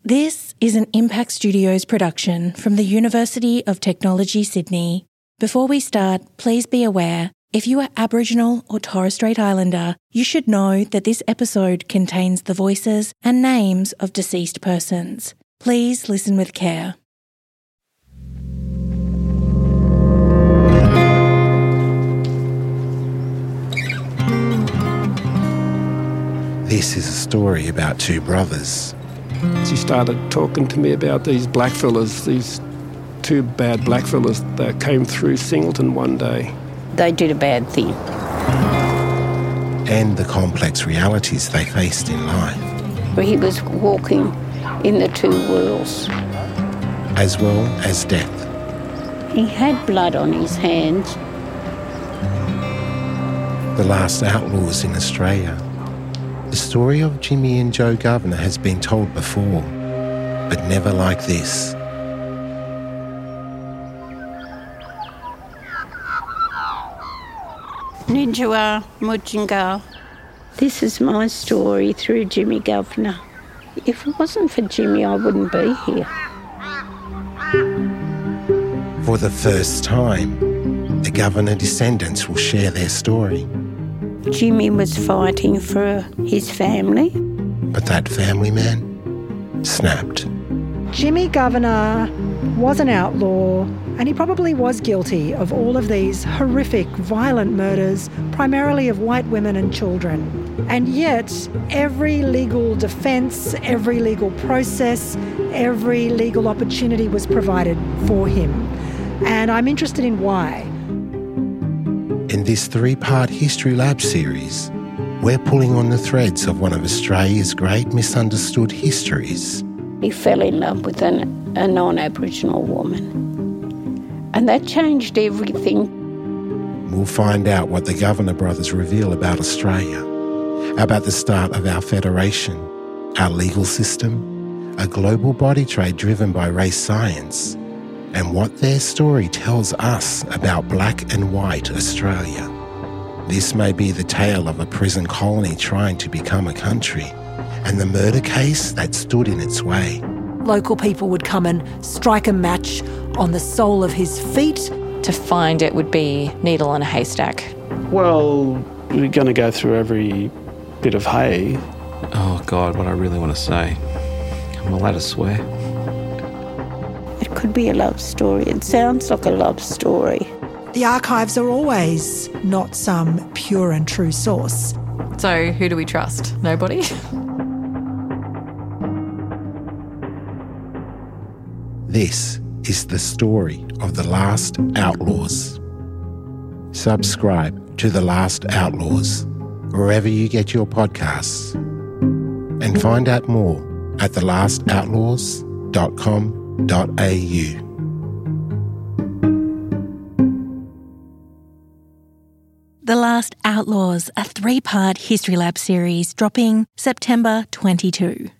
This is an Impact Studios production from the University of Technology, Sydney. Before we start, please be aware, if you are Aboriginal or Torres Strait Islander, you should know that this episode contains the voices and names of deceased persons. Please listen with care. This is a story about two brothers. She started talking to me about these blackfellas, these two bad blackfellas that came through Singleton one day. They did a bad thing. And the complex realities they faced in life. He was walking in the two worlds. As well as death. He had blood on his hands. The last outlaws in Australia. The story of Jimmy and Joe Governor has been told before, but never like this. Ninjawa Mujingal. This is my story through Jimmy Governor. If it wasn't for Jimmy, I wouldn't be here. For the first time, the Governor descendants will share their story. Jimmy was fighting for his family. But that family man snapped. Jimmy Governor was an outlaw, and he probably was guilty of all of these horrific, violent murders, primarily of white women and children. And yet, every legal defence, every legal process, every legal opportunity was provided for him. And I'm interested in why. In this 3-part History Lab series, we're pulling on the threads of one of Australia's great misunderstood histories. He fell in love with a non-Aboriginal woman. And that changed everything. We'll find out what the Governor brothers reveal about Australia, about the start of our federation, our legal system, a global body trade driven by race science, and what their story tells us about black and white Australia. This may be the tale of a prison colony trying to become a country, and the murder case that stood in its way. Local people would come and strike a match on the sole of his feet. To find it would be needle in a haystack. Well, we're going to go through every bit of hay. Oh, God, what I really want to say. I'm allowed to swear. It could be a love story. It sounds like a love story. The archives are always not some pure and true source. So who do we trust? Nobody? This is the story of The Last Outlaws. Subscribe to The Last Outlaws wherever you get your podcasts, and find out more at thelastoutlaws.com.au. The Last Outlaws, a 3-part History Lab series dropping September 22.